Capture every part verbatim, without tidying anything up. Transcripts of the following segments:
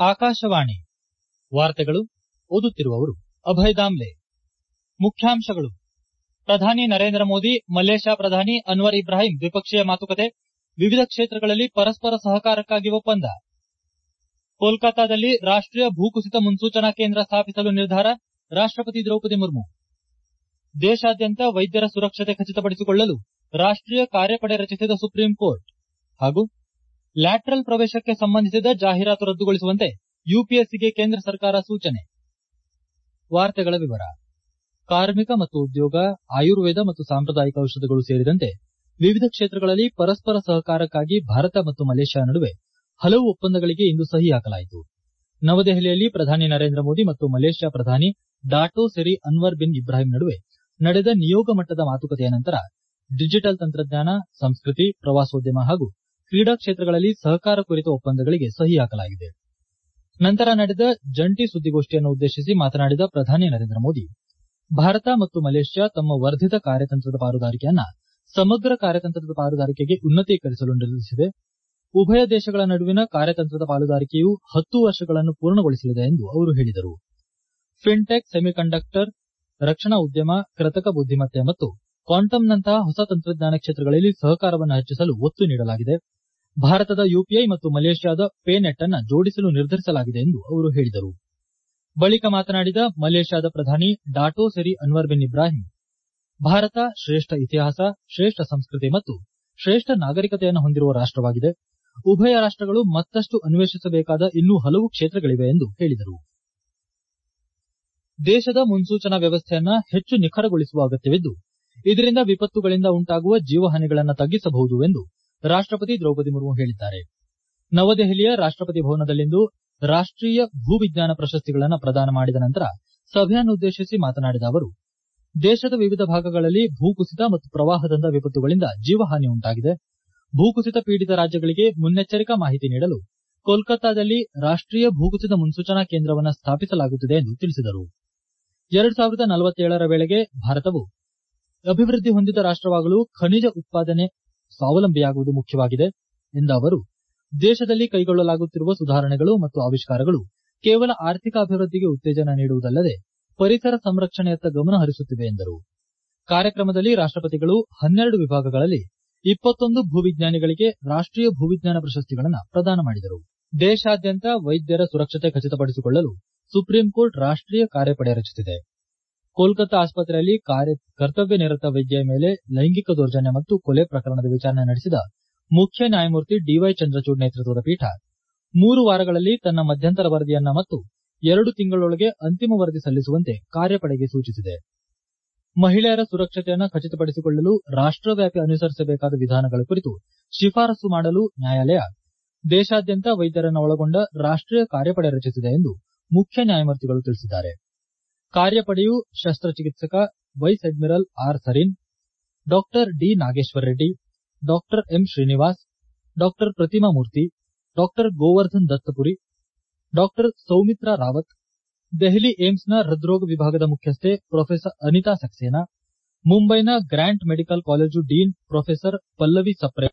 ಆಕಾಶವಾಣಿ ವಾರ್ತೆಗಳು ಓದುತ್ತಿರುವವರು ಅಭಯ್ ದಾಮ್ಲೆ. ಮುಖ್ಯಾಂಶಗಳು. ಪ್ರಧಾನಿ ನರೇಂದ್ರ ಮೋದಿ ಮಲೇಷ್ಯಾ ಪ್ರಧಾನಿ ಅನ್ವರ್ ಇಬ್ರಾಹಿಂ ದ್ವಿಪಕ್ಷೀಯ ಮಾತುಕತೆ, ವಿವಿಧ ಕ್ಷೇತ್ರಗಳಲ್ಲಿ ಪರಸ್ಪರ ಸಹಕಾರಕ್ಕಾಗಿ ಒಪ್ಪಂದ. ಕೋಲ್ಕತಾದಲ್ಲಿ ರಾಷ್ಟೀಯ ಭೂಕುಸಿತ ಮುನ್ಸೂಚನಾ ಕೇಂದ್ರ ಸ್ಥಾಪಿಸಲು ನಿರ್ಧಾರ, ರಾಷ್ಟಪತಿ ದ್ರೌಪದಿ ಮುರ್ಮು. ದೇಶಾದ್ಯಂತ ವೈದ್ಯರ ಸುರಕ್ಷತೆ ಖಚಿತಪಡಿಸಿಕೊಳ್ಳಲು ರಾಷ್ಟೀಯ ಕಾರ್ಯಪಡೆ ರಚಿಸಿದ ಸುಪ್ರೀಂ ಕೋರ್ಟ್. ಹಾಗೂ ಲ್ಯಾಟರಲ್ ಪ್ರವೇಶಕ್ಕೆ ಸಂಬಂಧಿಸಿದ ಜಾಹೀರಾತು ರದ್ದುಗೊಳಿಸುವಂತೆ ಯುಪಿಎಸ್ಸಿಗೆ ಕೇಂದ್ರ ಸರ್ಕಾರ ಸೂಚನೆ. ವಾರ್ತೆಗಳ ವಿವರ. ಕಾರ್ಮಿಕ ಮತ್ತು ಉದ್ಯೋಗ, ಆಯುರ್ವೇದ ಮತ್ತು ಸಾಂಪ್ರದಾಯಿಕ ಔಷಧಗಳು ಸೇರಿದಂತೆ ವಿವಿಧ ಕ್ಷೇತ್ರಗಳಲ್ಲಿ ಪರಸ್ಪರ ಸಹಕಾರಕ್ಕಾಗಿ ಭಾರತ ಮತ್ತು ಮಲೇಷ್ಯಾ ನಡುವೆ ಹಲವು ಒಪ್ಪಂದಗಳಿಗೆ ಇಂದು ಸಹಿ ಹಾಕಲಾಯಿತು. ನವದೆಹಲಿಯಲ್ಲಿ ಪ್ರಧಾನಿ ನರೇಂದ್ರ ಮೋದಿ ಮತ್ತು ಮಲೇಷ್ಯಾ ಪ್ರಧಾನಿ ಡಾಟೋ ಸೆರಿ ಅನ್ವರ್ ಬಿನ್ ಇಬ್ರಾಹಿಂ ನಡುವೆ ನಡೆದ ನಿಯೋಗ ಮಟ್ಟದ ಮಾತುಕತೆಯ ನಂತರ ಡಿಜಿಟಲ್ ತಂತ್ರಜ್ಞಾನ, ಸಂಸ್ಕೃತಿ, ಪ್ರವಾಸೋದ್ಯಮ ಹಾಗೂ ಕ್ರೀಡಾ ಕ್ಷೇತ್ರಗಳಲ್ಲಿ ಸಹಕಾರ ಕುರಿತ ಒಪ್ಪಂದಗಳಿಗೆ ಸಹಿ ಹಾಕಲಾಗಿದೆ. ನಂತರ ನಡೆದ ಜಂಟಿ ಸುದ್ದಿಗೋಷ್ಠಿಯನ್ನು ಉದ್ದೇಶಿಸಿ ಮಾತನಾಡಿದ ಪ್ರಧಾನಿ ನರೇಂದ್ರ ಮೋದಿ, ಭಾರತ ಮತ್ತು ಮಲೇಷ್ಯಾ ತಮ್ಮ ವರ್ಧಿತ ಕಾರ್ಯತಂತ್ರದ ಪಾಲುದಾರಿಕೆಯನ್ನ ಸಮಗ್ರ ಕಾರ್ಯತಂತ್ರದ ಪಾಲುದಾರಿಕೆಗೆ ಉನ್ನತೀಕರಿಸಲು ನಿರ್ಧರಿಸಿವೆ. ಉಭಯ ದೇಶಗಳ ನಡುವಿನ ಕಾರ್ಯತಂತ್ರದ ಪಾಲುದಾರಿಕೆಯು ಹತ್ತು ವರ್ಷಗಳನ್ನು ಪೂರ್ಣಗೊಳಿಸಲಿದೆ ಎಂದು ಅವರು ಹೇಳಿದರು. ಫಿನ್ಟೆಕ್, ಸೆಮಿಕಂಡಕ್ಟರ್, ರಕ್ಷಣಾ ಉದ್ಯಮ, ಕೃತಕ ಬುದ್ದಿಮತ್ತೆ ಮತ್ತು ಕ್ವಾಂಟಮ್ನಂತಹ ಹೊಸ ತಂತ್ರಜ್ಞಾನ ಕ್ಷೇತ್ರಗಳಲ್ಲಿ ಸಹಕಾರವನ್ನು ಹೆಚ್ಚಿಸಲು ಒತ್ತು ನೀಡಲಾಗಿದೆ. ಭಾರತದ ಯುಪಿಐ ಮತ್ತು ಮಲೇಷ್ಯಾದ ಪೇ ನೆಟ್ ಅನ್ನು ಜೋಡಿಸಲು ನಿರ್ಧರಿಸಲಾಗಿದೆ ಎಂದು ಅವರು ಹೇಳಿದರು. ಬಳಿಕ ಮಾತನಾಡಿದ ಮಲೇಷ್ಯಾದ ಪ್ರಧಾನಿ ಡಾಟೋ ಸೆರಿ ಅನ್ವರ್ ಬಿನ್ ಇಬ್ರಾಹಿಂ, ಭಾರತ ಶ್ರೇಷ್ಠ ಇತಿಹಾಸ, ಶ್ರೇಷ್ಠ ಸಂಸ್ಕೃತಿ ಮತ್ತು ಶ್ರೇಷ್ಠ ನಾಗರಿಕತೆಯನ್ನು ಹೊಂದಿರುವ ರಾಷ್ಟವಾಗಿದೆ. ಉಭಯ ರಾಷ್ಟಗಳು ಮತ್ತಷ್ಟು ಅನ್ವೇಷಿಸಬೇಕಾದ ಇನ್ನೂ ಹಲವು ಕ್ಷೇತ್ರಗಳಿವೆ ಎಂದು ಹೇಳಿದರು. ದೇಶದ ಮುನ್ಸೂಚನಾ ವ್ಯವಸ್ಥೆಯನ್ನ ಹೆಚ್ಚು ನಿಖರಗೊಳಿಸುವ ಅಗತ್ಯವಿದ್ದು, ಇದರಿಂದ ವಿಪತ್ತುಗಳಿಂದ ಉಂಟಾಗುವ ಜೀವಹಾನಿಗಳನ್ನು ತಗ್ಗಿಸಬಹುದು ಎಂದು ರಾಷ್ಟಪತಿ ದ್ರೌಪದಿ ಮುರ್ಮು ಹೇಳಿದ್ದಾರೆ. ನವದೆಹಲಿಯ ರಾಷ್ಟಪತಿ ಭವನದಲ್ಲಿಂದು ರಾಷ್ಟೀಯ ಭೂವಿಜ್ಞಾನ ಪ್ರಶಸ್ತಿಗಳನ್ನು ಪ್ರದಾನ ಮಾಡಿದ ನಂತರ ಸಭೆಯನ್ನುದ್ದೇಶಿಸಿ ಮಾತನಾಡಿದ ಅವರು, ದೇಶದ ವಿವಿಧ ಭಾಗಗಳಲ್ಲಿ ಭೂಕುಸಿತ ಮತ್ತು ಪ್ರವಾಹದಂತಹ ವಿಪತ್ತುಗಳಿಂದ ಜೀವಹಾನಿ ಉಂಟಾಗಿದೆ. ಭೂಕುಸಿತ ಪೀಡಿತ ರಾಜ್ಯಗಳಿಗೆ ಮುನ್ನೆಚ್ಚರಿಕಾ ಮಾಹಿತಿ ನೀಡಲು ಕೋಲ್ಕತಾದಲ್ಲಿ ರಾಷ್ಟೀಯ ಭೂಕುಸಿತ ಮುನ್ಸೂಚನಾ ಕೇಂದ್ರವನ್ನು ಸ್ಥಾಪಿಸಲಾಗುತ್ತಿದೆ ಎಂದು ತಿಳಿಸಿದರು. ಎರಡು ಸಾವಿರದ ನಲವತ್ತೇಳರ ವೇಳೆಗೆ ಭಾರತವು ಅಭಿವೃದ್ಧಿ ಹೊಂದಿದ ರಾಷ್ಟವಾಗಲು ಖನಿಜ ಉತ್ಪಾದನೆ ಸ್ವಾವಲಂಬಿಯಾಗುವುದು ಮುಖ್ಯವಾಗಿದೆ ಎಂದ ಅವರು, ದೇಶದಲ್ಲಿ ಕೈಗೊಳ್ಳಲಾಗುತ್ತಿರುವ ಸುಧಾರಣೆಗಳು ಮತ್ತು ಆವಿಷ್ಕಾರಗಳು ಕೇವಲ ಆರ್ಥಿಕ ಅಭಿವೃದ್ಧಿಗೆ ಉತ್ತೇಜನ ನೀಡುವುದಲ್ಲದೆ ಪರಿಸರ ಸಂರಕ್ಷಣೆಯತ್ತ ಗಮನ ಹರಿಸುತ್ತಿವೆ ಎಂದರು. ಕಾರ್ಯಕ್ರಮದಲ್ಲಿ ರಾಷ್ಟಪತಿಗಳು ಹನ್ನೆರಡು ವಿಭಾಗಗಳಲ್ಲಿ ಇಪ್ಪತ್ತೊಂದು ಭೂವಿಜ್ಞಾನಿಗಳಿಗೆ ರಾಷ್ಟೀಯ ಭೂವಿಜ್ಞಾನ ಪ್ರಶಸ್ತಿಗಳನ್ನು ಪ್ರದಾನ ಮಾಡಿದರು. ದೇಶಾದ್ಯಂತ ವೈದ್ಯರ ಸುರಕ್ಷತೆ ಖಚಿತಪಡಿಸಿಕೊಳ್ಳಲು ಸುಪ್ರೀಂ ಕೋರ್ಟ್ ರಾಷ್ಟೀಯ ಕಾರ್ಯಪಡೆ ರಚಿಸಿದೆ. ಕೋಲ್ಕತಾ ಆಸ್ಪತ್ರೆಯಲ್ಲಿ ಕರ್ತವ್ಯ ನಿರತ ವೈದ್ಯೆಯ ಮೇಲೆ ಲೈಂಗಿಕ ದೌರ್ಜನ್ಯ ಮತ್ತು ಕೊಲೆ ಪ್ರಕರಣದ ವಿಚಾರಣೆ ನಡೆಸಿದ ಮುಖ್ಯ ನ್ಯಾಯಮೂರ್ತಿ ಡಿವೈ ಚಂದ್ರಚೂಡ್ ನೇತೃತ್ವದ ಪೀಠ ಮೂರು ವಾರಗಳಲ್ಲಿ ತನ್ನ ಮಧ್ಯಂತರ ವರದಿಯನ್ನ ಮತ್ತು ಎರಡು ತಿಂಗಳೊಳಗೆ ಅಂತಿಮ ವರದಿ ಸಲ್ಲಿಸುವಂತೆ ಕಾರ್ಯಪಡೆಗೆ ಸೂಚಿಸಿದೆ. ಮಹಿಳೆಯರ ಸುರಕ್ಷತೆಯನ್ನು ಖಚಿತಪಡಿಸಿಕೊಳ್ಳಲು ರಾಷ್ಟವ್ಯಾಪಿ ಅನುಸರಿಸಬೇಕಾದ ವಿಧಾನಗಳ ಕುರಿತು ಶಿಫಾರಸು ಮಾಡಲು ನ್ಯಾಯಾಲಯ ದೇಶಾದ್ಯಂತ ವೈದ್ಯರನ್ನು ಒಳಗೊಂಡ ರಾಷ್ಟೀಯ ಕಾರ್ಯಪಡೆ ರಚಿಸಿದೆ ಎಂದು ಮುಖ್ಯ ನ್ಯಾಯಮೂರ್ತಿಗಳು ತಿಳಿಸಿದ್ದಾರೆ. ಕಾರ್ಯಪಡೆಯು ಶಸ್ತ್ರಚಿಕಿತ್ಸಕ vice admiral R Sareen, doctor D Nageshwar Reddy, doctor M Srinivas, doctor Pratima Murthy, doctor Govardhan Dattapuri, doctor Soumitra Rawat, Delhi ಏಮ್ಸ್ನ ಹೃದ್ರೋಗ ವಿಭಾಗದ ಮುಖ್ಯಸ್ಥೆ ಪ್ರೊಫೆಸರ್ ಅನಿತಾ ಸಕ್ಸೇನಾ, ಮುಂಬೈನ Grant medical college dean professor Pallavi Sapre,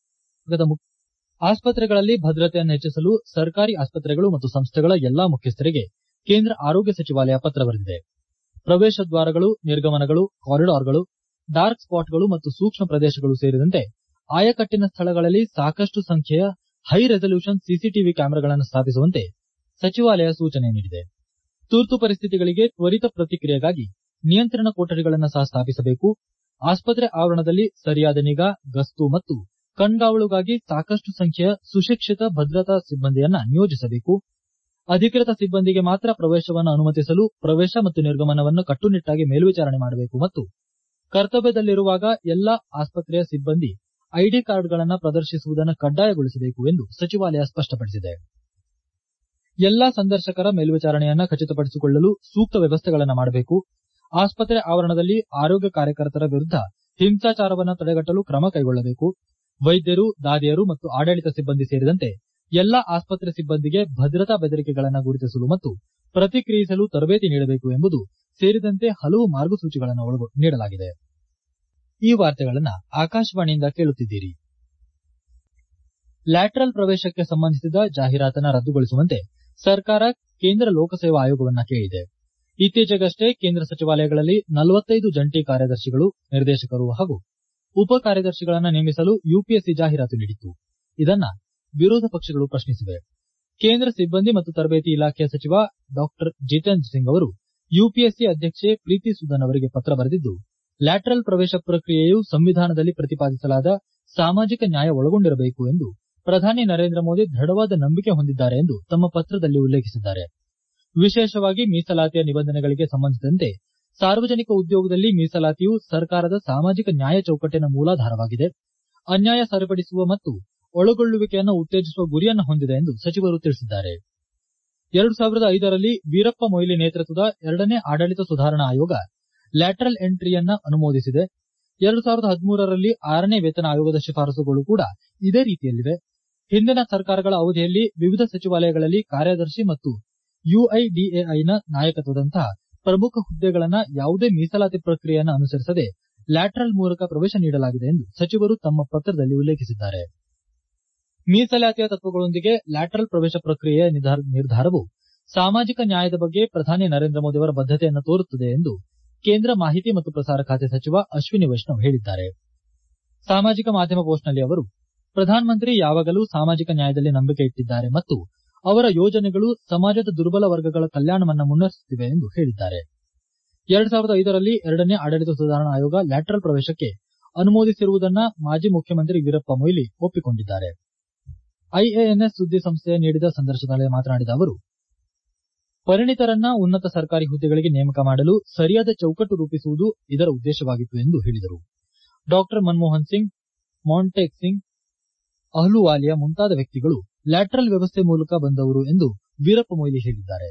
ಆಸ್ಪತ್ರೆಗಳಲ್ಲಿ ಭದ್ರತೆಯನ್ನು ಹೆಚ್ಚಿಸಲು ಸರ್ಕಾರಿ ಆಸ್ಪತ್ರೆಗಳು ಮತ್ತು ಸಂಸ್ಥೆಗಳ ಎಲ್ಲಾ ಮುಖ್ಯಸ್ಥರಿಗೆ ಕೇಂದ್ರ ಆರೋಗ್ಯ ಸಚಿವಾಲಯ ಪತ್ರ ಬರೆದಿದೆ. ಪ್ರವೇಶ ದ್ವಾರಗಳು, ನಿರ್ಗಮನಗಳು, ಕಾರಿಡಾರ್ಗಳು, ಡಾರ್ಕ್ ಸ್ಪಾಟ್ಗಳು ಮತ್ತು ಸೂಕ್ಷ್ಮ ಪ್ರದೇಶಗಳು ಸೇರಿದಂತೆ ಆಯಕಟ್ಟಿನ ಸ್ಥಳಗಳಲ್ಲಿ ಸಾಕಷ್ಟು ಸಂಖ್ಯೆಯ ಹೈ ರೆಸಲ್ಯೂಷನ್ ಸಿಸಿಟಿವಿ ಕ್ಯಾಮೆರಾಗಳನ್ನು ಸ್ಥಾಪಿಸುವಂತೆ ಸಚಿವಾಲಯ ಸೂಚನೆ ನೀಡಿದೆ. ತುರ್ತು ಪರಿಸ್ಥಿತಿಗಳಿಗೆ ತ್ವರಿತ ಪ್ರತಿಕ್ರಿಯೆಗಾಗಿ ನಿಯಂತ್ರಣ ಕೊಠಡಿಗಳನ್ನು ಸಹ ಸ್ಥಾಪಿಸಬೇಕು. ಆಸ್ಪತ್ರೆ ಆವರಣದಲ್ಲಿ ಸರಿಯಾದ ನಿಗಾ, ಗಸ್ತು ಮತ್ತು ಕಣ್ಗಾವಲುಗಾಗಿ ಸಾಕಷ್ಟು ಸಂಖ್ಯೆಯ ಸುಶಿಕ್ಷಿತ ಭದ್ರತಾ ಸಿಬ್ಬಂದಿಯನ್ನು ನಿಯೋಜಿಸಬೇಕು. ಅಧಿಕೃತ ಸಿಬ್ಬಂದಿಗೆ ಮಾತ್ರ ಪ್ರವೇಶವನ್ನು ಅನುಮತಿಸಲು ಪ್ರವೇಶ ಮತ್ತು ನಿರ್ಗಮನವನ್ನು ಕಟ್ಟುನಿಟ್ಟಾಗಿ ಮೇಲ್ವಿಚಾರಣೆ ಮಾಡಬೇಕು ಮತ್ತು ಕರ್ತವ್ಯದಲ್ಲಿರುವಾಗ ಎಲ್ಲಾ ಆಸ್ಪತ್ರೆಯ ಸಿಬ್ಬಂದಿ ಐಡಿ ಕಾರ್ಡ್ಗಳನ್ನು ಪ್ರದರ್ಶಿಸುವುದನ್ನು ಕಡ್ಡಾಯಗೊಳಿಸಬೇಕು ಎಂದು ಸಚಿವಾಲಯ ಸ್ಪಷ್ಟಪಡಿಸಿದೆ. ಎಲ್ಲಾ ಸಂದರ್ಶಕರ ಮೇಲ್ವಿಚಾರಣೆಯನ್ನು ಖಚಿತಪಡಿಸಿಕೊಳ್ಳಲು ಸೂಕ್ತ ವ್ಯವಸ್ಥೆಗಳನ್ನು ಮಾಡಬೇಕು. ಆಸ್ಪತ್ರೆ ಆವರಣದಲ್ಲಿ ಆರೋಗ್ಯ ಕಾರ್ಯಕರ್ತರ ವಿರುದ್ಧ ಹಿಂಸಾಚಾರವನ್ನು ತಡೆಗಟ್ಟಲು ಕ್ರಮ ಕೈಗೊಳ್ಳಬೇಕು. ವೈದ್ಯರು, ದಾದಿಯರು ಮತ್ತು ಆಡಳಿತ ಸಿಬ್ಬಂದಿ ಸೇರಿದಂತೆ ಎಲ್ಲಾ ಆಸ್ಪತ್ರೆ ಸಿಬ್ಬಂದಿಗೆ ಭದ್ರತಾ ಬೆದರಿಕೆಗಳನ್ನು ಗುರುತಿಸಲು ಮತ್ತು ಪ್ರತಿಕ್ರಿಯಿಸಲು ತರಬೇತಿ ನೀಡಬೇಕು ಎಂಬುದು ಸೇರಿದಂತೆ ಹಲವು ಮಾರ್ಗಸೂಚಿಗಳನ್ನು ನೀಡಲಾಗಿದೆ. ಈ ವಾರ್ತೆಗಳನ್ನು ಆಕಾಶವಾಣಿಯಿಂದ ಕೇಳುತ್ತಿದ್ದೀರಿ. ಲ್ಯಾಟರಲ್ ಪ್ರವೇಶಕ್ಕೆ ಸಂಬಂಧಿಸಿದ ಜಾಹೀರಾತನ್ನು ರದ್ದುಗೊಳಿಸುವಂತೆ ಸರ್ಕಾರ ಕೇಂದ್ರ ಲೋಕಸೇವಾ ಆಯೋಗವನ್ನ ಕೇಳಿದೆ. ಇತ್ತೀಚೆಗಷ್ಟೇ ಕೇಂದ್ರ ಸಚಿವಾಲಯಗಳಲ್ಲಿ ನಲವತ್ತೈದು ಜಂಟಿ ಕಾರ್ಯದರ್ಶಿಗಳು, ನಿರ್ದೇಶಕರು ಹಾಗೂ ಉಪ ಕಾರ್ಯದರ್ಶಿಗಳನ್ನು ನೇಮಿಸಲು ಯುಪಿಎಸ್ಸಿ ಜಾಹೀರಾತು ನೀಡಿತ್ತು. ಇದನ್ನ ವಿರೋಧ ಪಕ್ಷಗಳು ಪ್ರಶ್ನಿಸಿವೆ. ಕೇಂದ್ರ ಸಿಬ್ಬಂದಿ ಮತ್ತು ತರಬೇತಿ ಇಲಾಖೆಯ ಸಚಿವ ಡಾ ಜಿತೇಂದ್ರ ಸಿಂಗ್ ಅವರು ಯುಪಿಎಸ್ಸಿ ಅಧ್ಯಕ್ಷೆ ಪ್ರೀತಿ ಸುದನ್ ಅವರಿಗೆ ಪತ್ರ ಬರೆದಿದ್ದು, ಲ್ಯಾಟರಲ್ ಪ್ರವೇಶ ಪ್ರಕ್ರಿಯೆಯು ಸಂವಿಧಾನದಲ್ಲಿ ಪ್ರತಿಪಾದಿಸಲಾದ ಸಾಮಾಜಿಕ ನ್ಯಾಯ ಒಳಗೊಂಡಿರಬೇಕು ಎಂದು ಪ್ರಧಾನಿ ನರೇಂದ್ರ ಮೋದಿ ದೃಢವಾದ ನಂಬಿಕೆ ಹೊಂದಿದ್ದಾರೆ ಎಂದು ತಮ್ಮ ಪತ್ರದಲ್ಲಿ ಉಲ್ಲೇಖಿಸಿದ್ದಾರೆ. ವಿಶೇಷವಾಗಿ ಮೀಸಲಾತಿಯ ನಿಬಂಧನೆಗಳಿಗೆ ಸಂಬಂಧಿಸಿದಂತೆ ಸಾರ್ವಜನಿಕ ಉದ್ಯೋಗದಲ್ಲಿ ಮೀಸಲಾತಿಯು ಸರ್ಕಾರದ ಸಾಮಾಜಿಕ ನ್ಯಾಯ ಚೌಕಟ್ಟಿನ ಮೂಲಾಧಾರವಾಗಿದೆ, ಅನ್ಯಾಯ ಸರಿಪಡಿಸುವ ಮತ್ತು ಒಳಗೊಳ್ಳುವಿಕೆಯನ್ನು ಉತ್ತೇಜಿಸುವ ಗುರಿಯನ್ನು ಹೊಂದಿದೆ ಎಂದು ಸಚಿವರು ತಿಳಿಸಿದ್ದಾರೆ. ಎರಡು ಸಾವಿರದ ಐದರಲ್ಲಿ ವೀರಪ್ಪ ಮೊಯ್ಲಿ ನೇತೃತ್ವದ ಎರಡನೇ ಆಡಳಿತ ಸುಧಾರಣಾ ಆಯೋಗ ಲ್ಯಾಟರಲ್ ಎಂಟ್ರಿಯನ್ನ ಅನುಮೋದಿಸಿದೆ. ಎರಡು ಸಾವಿರದ ಹದಿಮೂರರಲ್ಲಿ ಆರನೇ ವೇತನ ಆಯೋಗದ ಶಿಫಾರಸುಗಳು ಕೂಡ ಇದೇ ರೀತಿಯಲ್ಲಿವೆ. ಹಿಂದಿನ ಸರ್ಕಾರಗಳ ಅವಧಿಯಲ್ಲಿ ವಿವಿಧ ಸಚಿವಾಲಯಗಳಲ್ಲಿ ಕಾರ್ಯದರ್ಶಿ ಮತ್ತು ಯುಐಡಿಎಐನ ನಾಯಕತ್ವದಂತಹ ಪ್ರಮುಖ ಹುದ್ದೆಗಳನ್ನ ಯಾವುದೇ ಮೀಸಲಾತಿ ಪ್ರಕ್ರಿಯೆಯನ್ನು ಅನುಸರಿಸದೆ ಲ್ಯಾಟರಲ್ ಮೂಲಕ ಪ್ರವೇಶ ನೀಡಲಾಗಿದೆ ಎಂದು ಸಚಿವರು ತಮ್ಮ ಪತ್ರದಲ್ಲಿ ಉಲ್ಲೇಖಿಸಿದ್ದಾರೆ. ಮೀಸಲಾತಿಯ ತತ್ವಗಳೊಂದಿಗೆ ಲ್ಯಾಟರಲ್ ಪ್ರವೇಶ ಪ್ರಕ್ರಿಯೆಯ ನಿರ್ಧಾರವು ಸಾಮಾಜಿಕ ನ್ಯಾಯದ ಬಗ್ಗೆ ಪ್ರಧಾನಿ ನರೇಂದ್ರ ಮೋದಿ ಅವರ ಬದ್ಧತೆಯನ್ನು ತೋರುತ್ತದೆ ಎಂದು ಕೇಂದ್ರ ಮಾಹಿತಿ ಮತ್ತು ಪ್ರಸಾರ ಖಾತೆ ಸಚಿವ ಅಶ್ವಿನಿ ವೈಷ್ಣವ್ ಹೇಳಿದ್ದಾರೆ. ಸಾಮಾಜಿಕ ಮಾಧ್ಯಮ ಪೋಸ್ಟ್ನಲ್ಲಿ ಅವರು, ಪ್ರಧಾನಮಂತ್ರಿ ಯಾವಾಗಲೂ ಸಾಮಾಜಿಕ ನ್ಯಾಯದಲ್ಲಿ ನಂಬಿಕೆ ಇಟ್ಟಿದ್ದಾರೆ ಮತ್ತು ಅವರ ಯೋಜನೆಗಳು ಸಮಾಜದ ದುರ್ಬಲ ವರ್ಗಗಳ ಕಲ್ಯಾಣವನ್ನು ಮುನ್ನಡೆಸುತ್ತಿವೆ ಎಂದು ಹೇಳಿದ್ದಾರೆ. ಎರಡು ಸಾವಿರದ ಐದರಲ್ಲಿ ಎರಡನೇ ಆಡಳಿತ ಸುಧಾರಣಾ ಆಯೋಗ ಲ್ಯಾಟರಲ್ ಪ್ರವೇಶಕ್ಕೆ ಅನುಮೋದಿಸಿರುವುದನ್ನ ಮಾಜಿ ಮುಖ್ಯಮಂತ್ರಿ ವೀರಪ್ಪ ಮೊಯ್ಲಿ ಒಪ್ಪಿಕೊಂಡಿದ್ದಾರೆ. ಐಎಎನ್ಎಸ್ ಸುದ್ದಿ ಸಂಸ್ಥೆಯ ನೀಡಿದ ಸಂದರ್ಶನದಲ್ಲಿ ಮಾತನಾಡಿದ ಅವರು, ಪರಿಣಿತರನ್ನ ಉನ್ನತ ಸರ್ಕಾರಿ ಹುದ್ದೆಗಳಿಗೆ ನೇಮಕ ಮಾಡಲು ಸರಿಯಾದ ಚೌಕಟ್ಟು ರೂಪಿಸುವುದು ಇದರ ಉದ್ದೇಶವಾಗಿತ್ತು ಎಂದು ಹೇಳಿದರು. ಡಾ ಮನಮೋಹನ್ ಸಿಂಗ್, ಮಾಂಟೇಕ್ ಸಿಂಗ್, ಅಹ್ಲುವಾಲಿಯಾ ಮುಂತಾದ ವ್ಯಕ್ತಿಗಳು ಲ್ಯಾಟರಲ್ ವ್ಯವಸ್ಥೆ ಮೂಲಕ ಬಂದವರು ಎಂದು ವೀರಪ್ಪ ಮೊಯ್ಲಿ ಹೇಳಿದ್ದಾರೆ.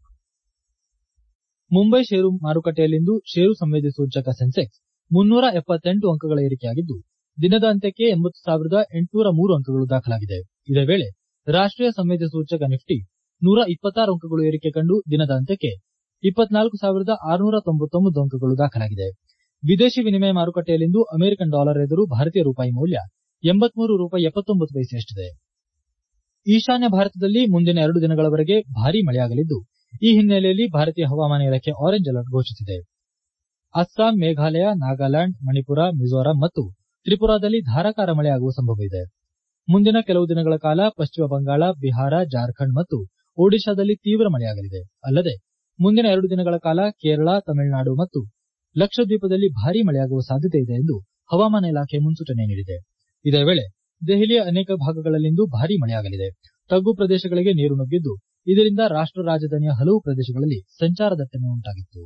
ಮುಂಬೈ ಷೇರು ಮಾರುಕಟ್ಟೆಯಲ್ಲಿಂದು ಷೇರು ಸಂವೇದಿ ಸೂಚಕ ಸೆನ್ಸೆಕ್ಸ್ ಮುನ್ನೂರ ಎಪ್ಪತ್ತೆಂಟು ಅಂಕಗಳ ಏರಿಕೆಯಾಗಿದ್ದು, ದಿನದ ಅಂತ್ಯಕ್ಕೆ ಎಂಬತ್ತು ಸಾವಿರದ ಎಂಟುನೂರ ಮೂರು ಅಂಕಗಳು ದಾಖಲಾಗಿದೆ. ಇದೇ ವೇಳೆ ರಾಷ್ಟೀಯ ಸಂವೇದಿ ಸೂಚಕ ನಿಫ್ಟಿ ನೂರ ಇಪ್ಪತ್ತಾರು ಅಂಕಗಳು ಏರಿಕೆ ಕಂಡು ದಿನದ ಅಂತ್ಯಕ್ಕೆ ಇಪ್ಪತ್ನಾಲ್ಕು ಸಾವಿರದ ಆರುನೂರ ತೊಂಬತ್ತೊಂಬತ್ತು ಅಂಕಗಳು ದಾಖಲಾಗಿದೆ. ವಿದೇಶಿ ವಿನಿಮಯ ಮಾರುಕಟ್ಟೆಯಲ್ಲಿಂದು ಅಮೆರಿಕನ್ ಡಾಲರ್ ಎದುರು ಭಾರತೀಯ ರೂಪಾಯಿ ಮೌಲ್ಯ ಎಂಬತ್ಮೂರು ರೂಪಾಯಿ ಎಪ್ಪತ್ತೊಂಬತ್ತು ಪೈಸೆಯಷ್ಟಿದೆ. ಈಶಾನ್ಯ ಭಾರತದಲ್ಲಿ ಮುಂದಿನ ಎರಡು ದಿನಗಳವರೆಗೆ ಭಾರೀ ಮಳೆಯಾಗಲಿದ್ದು, ಈ ಹಿನ್ನೆಲೆಯಲ್ಲಿ ಭಾರತೀಯ ಹವಾಮಾನ ಇಲಾಖೆ ಆರೆಂಜ್ ಅಲರ್ಟ್ ಘೋಷಿಸಿದೆ. ಅಸ್ಸಾಂ, ಮೇಘಾಲಯ, ನಾಗಾಲ್ಯಾಂಡ್, ಮಣಿಪುರ, ಮಿಜೋರಾಂ ಮತ್ತು ತ್ರಿಪುರಾದಲ್ಲಿ ಧಾರಾಕಾರ ಮಳೆಯಾಗುವ ಸಂಭವವಿದೆ. ಮುಂದಿನ ಕೆಲವು ದಿನಗಳ ಕಾಲ ಪಶ್ಚಿಮ ಬಂಗಾಳ, ಬಿಹಾರ, ಜಾರ್ಖಂಡ್ ಮತ್ತು ಒಡಿಶಾದಲ್ಲಿ ತೀವ್ರ ಮಳೆಯಾಗಲಿದೆ. ಅಲ್ಲದೆ ಮುಂದಿನ ಎರಡು ದಿನಗಳ ಕಾಲ ಕೇರಳ, ತಮಿಳುನಾಡು ಮತ್ತು ಲಕ್ಷದ್ವೀಪದಲ್ಲಿ ಭಾರೀ ಮಳೆಯಾಗುವ ಸಾಧ್ಯತೆ ಇದೆ ಎಂದು ಹವಾಮಾನ ಇಲಾಖೆ ಮುನ್ಸೂಚನೆ ನೀಡಿದೆ. ಇದೇ ವೇಳೆ ದೆಹಲಿಯ ಅನೇಕ ಭಾಗಗಳಲ್ಲಿಂದು ಭಾರೀ ಮಳೆಯಾಗಲಿದೆ. ತಗ್ಗು ಪ್ರದೇಶಗಳಿಗೆ ನೀರು ನುಗ್ಗಿದ್ದು, ಇದರಿಂದ ರಾಷ್ಟ್ರ ರಾಜಧಾನಿಯ ಹಲವು ಪ್ರದೇಶಗಳಲ್ಲಿ ಸಂಚಾರ ದಟ್ಟಣೆ ಉಂಟಾಗಿತ್ತು.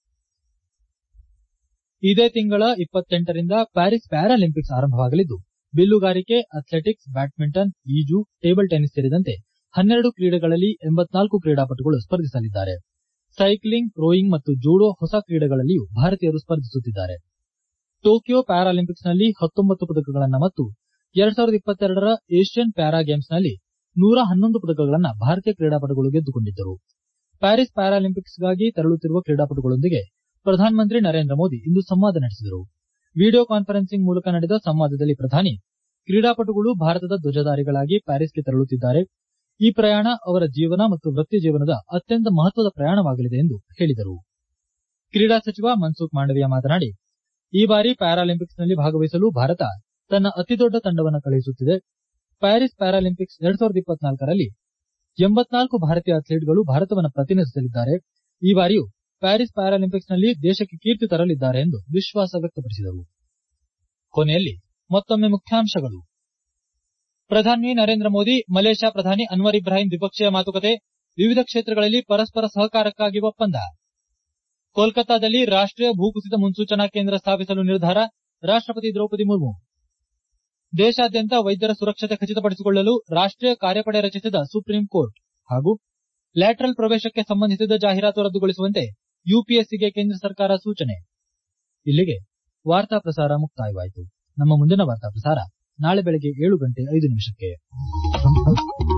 ಇದೇ ತಿಂಗಳ ಇಪ್ಪತ್ತೆಂಟರಿಂದ ಪ್ಯಾರಿಸ್ ಪ್ಯಾರಾಲಿಂಪಿಕ್ಸ್ ಆರಂಭವಾಗಲಿದ್ದು, ಬಿಲ್ಲುಗಾರಿಕೆ, ಅಥ್ಲೆಟಿಕ್ಸ್, ಬ್ಯಾಡ್ಮಿಂಟನ್, ಈಜು, ಟೇಬಲ್ ಟೆನಿಸ್ ಸೇರಿದಂತೆ ಹನ್ನೆರಡು ಕ್ರೀಡೆಗಳಲ್ಲಿ ಎಂಬತ್ನಾಲ್ಕು ಕ್ರೀಡಾಪಟುಗಳು ಸ್ಪರ್ಧಿಸಲಿದ್ದಾರೆ. ಸೈಕ್ಲಿಂಗ್, ರೋಯಿಂಗ್ ಮತ್ತು ಜೂಡೋ ಹೊಸ ಕ್ರೀಡೆಗಳಲ್ಲಿಯೂ ಭಾರತೀಯರು ಸ್ಪರ್ಧಿಸುತ್ತಿದ್ದಾರೆ. ಟೋಕಿಯೋ ಪ್ಯಾರಾಲಿಂಪಿಕ್ಸ್ನಲ್ಲಿ ಹತ್ತೊಂಬತ್ತು ಪದಕಗಳನ್ನು ಮತ್ತು ಎರಡ್ ಸಾವಿರದ ಇಪ್ಪತ್ತೆರಡರ ಏಷ್ಯನ್ ಪ್ಯಾರಾ ಗೇಮ್ಸ್ನಲ್ಲಿ ನೂರ ಹನ್ನೊಂದು ಪದಕಗಳನ್ನು ಭಾರತೀಯ ಕ್ರೀಡಾಪಟುಗಳು ಗೆದ್ದುಕೊಂಡಿದ್ದರು. ಪ್ಯಾರಿಸ್ ಪ್ಯಾರಾಲಿಂಪಿಕ್ಸ್ಗಾಗಿ ತೆರಳುತ್ತಿರುವ ಕ್ರೀಡಾಪಟುಗಳೊಂದಿಗೆ ಪ್ರಧಾನಮಂತ್ರಿ ನರೇಂದ್ರ ಮೋದಿ ಇಂದು ಸಂವಾದ ನಡೆಸಿದರು. ವಿಡಿಯೋ ಕಾನ್ಫರೆನ್ಸಿಂಗ್ ಮೂಲಕ ನಡೆದ ಸಂವಾದದಲ್ಲಿ ಪ್ರಧಾನಿ, ಕ್ರೀಡಾಪಟುಗಳು ಭಾರತದ ಧ್ವಜಧಾರಿಗಳಾಗಿ ಪ್ಯಾರಿಸ್ಗೆ ತೆರಳುತ್ತಿದ್ದಾರೆ. ಈ ಪ್ರಯಾಣ ಅವರ ಜೀವನ ಮತ್ತು ವೃತ್ತಿ ಜೀವನದ ಅತ್ಯಂತ ಮಹತ್ವದ ಪ್ರಯಾಣವಾಗಲಿದೆ ಎಂದು ಹೇಳಿದರು. ಕ್ರೀಡಾ ಸಚಿವ ಮನ್ಸುಖ್ ಮಾಂಡವಿಯಾ ಮಾತನಾಡಿ, ಈ ಬಾರಿ ಪ್ಯಾರಾಲಿಂಪಿಕ್ಸ್ನಲ್ಲಿ ಭಾಗವಹಿಸಲು ಭಾರತ ತನ್ನ ಅತಿದೊಡ್ಡ ತಂಡವನ್ನು ಕಳುಹಿಸುತ್ತಿದೆ. ಪ್ಯಾರಿಸ್ ಪ್ಯಾರಾಲಿಂಪಿಕ್ಸ್ ಎರಡ್ ಸಾವಿರದ ಇಪ್ಪತ್ನಾಲ್ಕರಲ್ಲಿ ಎಂಬತ್ನಾಲ್ಕು ಭಾರತೀಯ ಅಥ್ಲೀಟ್ಗಳು ಭಾರತವನ್ನು ಪ್ರತಿನಿಧಿಸಲಿದ್ದಾರೆ. ಈ ಬಾರಿಯೂ ಪ್ಯಾರಿಸ್ ಪ್ಯಾರಾಲಿಂಪಿಕ್ಸ್ನಲ್ಲಿ ದೇಶಕ್ಕೆ ಕೀರ್ತಿ ತರಲಿದ್ದಾರೆ ಎಂದು ವಿಶ್ವಾಸ ವ್ಯಕ್ತಪಡಿಸಿದರು. ಕೊನೆಯಲ್ಲಿ ಮತ್ತೊಮ್ಮೆ ಮುಖ್ಯಾಂಶಗಳು. ಪ್ರಧಾನಿ ನರೇಂದ್ರ ಮೋದಿ ಮಲೇಷ್ಯಾ ಪ್ರಧಾನಿ ಅನ್ವರ್ ಇಬ್ರಾಹಿಂ ದ್ವಿಪಕ್ಷೀಯ ಮಾತುಕತೆ, ವಿವಿಧ ಕ್ಷೇತ್ರಗಳಲ್ಲಿ ಪರಸ್ಪರ ಸಹಕಾರಕ್ಕಾಗಿ ಒಪ್ಪಂದ. ಕೋಲ್ಕತ್ತಾದಲ್ಲಿ ರಾಷ್ಟೀಯ ಭೂಕುಸಿತ ಮುನ್ಸೂಚನಾ ಕೇಂದ್ರ ಸ್ಥಾಪಿಸಲು ನಿರ್ಧಾರ, ರಾಷ್ಟಪತಿ ದ್ರೌಪದಿ ಮುರ್ಮು. ದೇಶಾದ್ಯಂತ ವೈದ್ಯರ ಸುರಕ್ಷತೆ ಖಚಿತಪಡಿಸಿಕೊಳ್ಳಲು ರಾಷ್ಟೀಯ ಕಾರ್ಯಪಡೆ ರಚಿಸಿದ ಸುಪ್ರೀಂ ಕೋರ್ಟ್. ಹಾಗೂ ಲ್ಯಾಟರಲ್ ಪ್ರವೇಶಕ್ಕೆ ಸಂಬಂಧಿಸಿದ ಜಾಹೀರಾತು ರದ್ದುಗೊಳಿಸುವಂತೆ ಯುಪಿಎಸ್ಸಿಗೆ ಕೇಂದ್ರ ಸರ್ಕಾರ ಸೂಚನೆ. ಇಲ್ಲಿಗೆ ವಾರ್ತಾ ಪ್ರಸಾರ ಮುಕ್ತಾಯವಾಯಿತು. ನಮ್ಮ ಮುಂದಿನ ವಾರ್ತಾ ಪ್ರಸಾರ ನಾಳೆ ಬೆಳಗ್ಗೆ ಏಳು ಗಂಟೆ ಐದು ನಿಮಿಷಕ್ಕೆ.